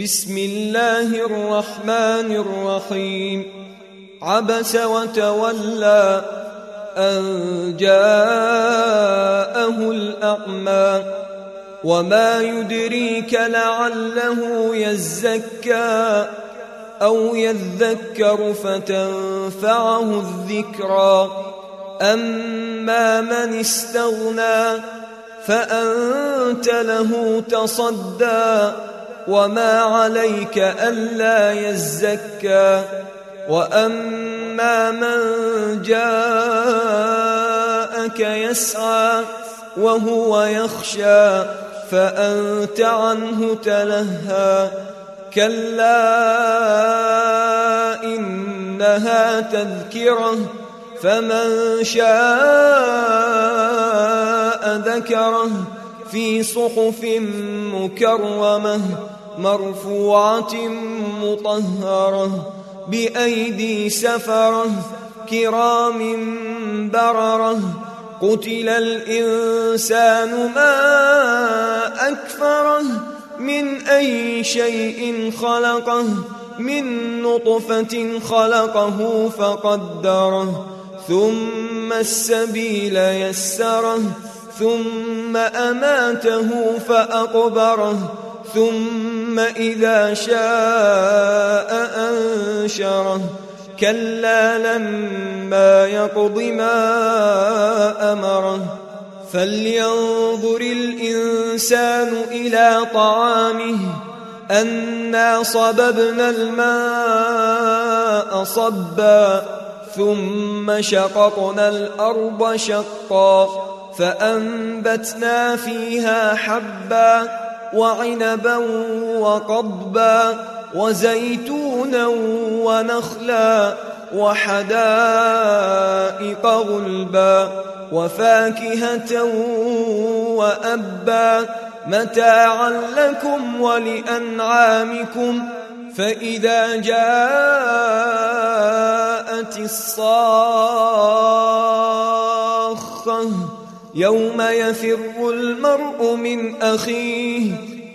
بسم الله الرحمن الرحيم عبس وتولى أن جاءه الأعمى وما يدريك لعله يزكى أو يذكر فتنفعه الذكرى أما من استغنى فأنت له تصدى وما عليك ألا يزكى وأما من جاءك يسعى وهو يخشى فأنت عنه تلهى كلا إنها تذكرة فمن شاء ذكره في صحف مكرمة مرفوعة مطهرة بأيدي سفرة كرام بررة قتل الإنسان ما أكفره من أي شيء خلقه من نطفة خلقه فقدره ثم السبيل يسره ثم أماته فأقبره ثم إذا شاء أنشره كلا لما يقض ما أمره فلينظر الإنسان إلى طعامه أنا صببنا الماء صبا ثم شققنا الأرض شقا فأنبتنا فيها حبا وعنبا وقضبا وزيتونا ونخلا وحدائق غلبا وفاكهة وأبا متاعا لكم ولأنعامكم فإذا جاءت الصاخة يوم يفر المرء من أخيه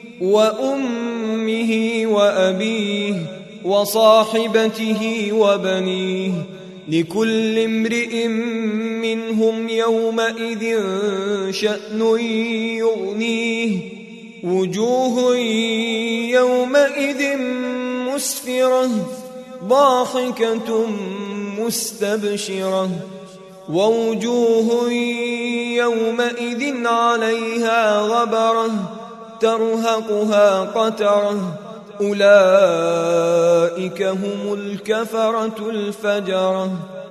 وأمه وأبيه وصاحبته وبنيه لكل امرئ منهم يومئذ شأن يغنيه وجوه يومئذ مسفرة ضاحكة مستبشرة ووجوه يومئذ عليها غبرة ترهقها قترة أولئك هم الكفرة الفجرة